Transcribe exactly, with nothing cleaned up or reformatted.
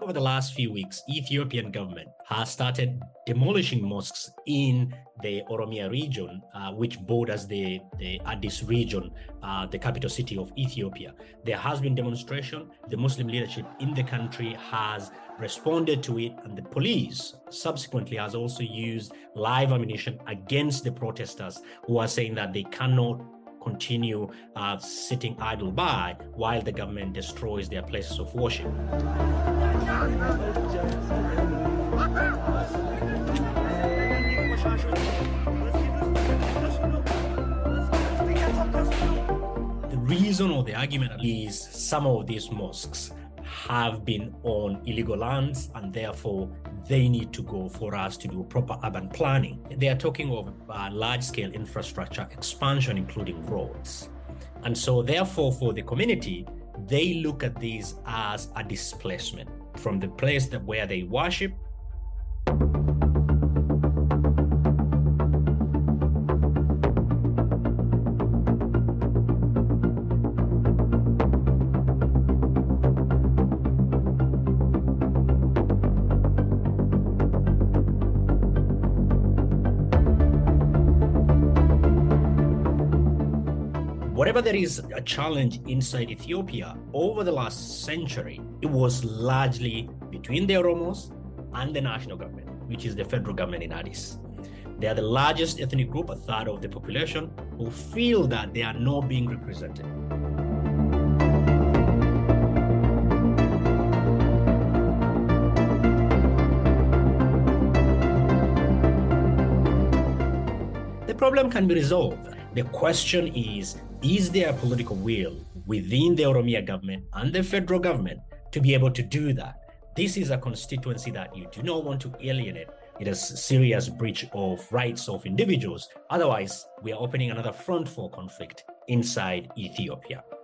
Over the last few weeks, Ethiopian government has started demolishing mosques in the Oromia region, uh, which borders the, the Addis region, uh, the capital city of Ethiopia. There has been demonstration. The Muslim leadership in the country has responded to it, and the police subsequently has also used live ammunition against the protesters who are saying that they cannot continue uh, sitting idle by while the government destroys their places of worship. The reason or the argument is some of these mosques have been on illegal lands, and therefore they need to go for us to do proper urban planning. They are talking of uh, large-scale infrastructure expansion, including roads. And so therefore for the community, they look at these as a displacement from the place that where they worship. Wherever there is a challenge inside Ethiopia over the last century, it was largely between the Oromos and the national government, which is the federal government in Addis. They are the largest ethnic group, a third of the population, who feel that they are not being represented. The problem can be resolved. The question is, is there a political will within the Oromia government and the federal government to be able to do that? This is a constituency that you do not want to alienate. It is a serious breach of rights of individuals. Otherwise, we are opening another front for conflict inside Ethiopia.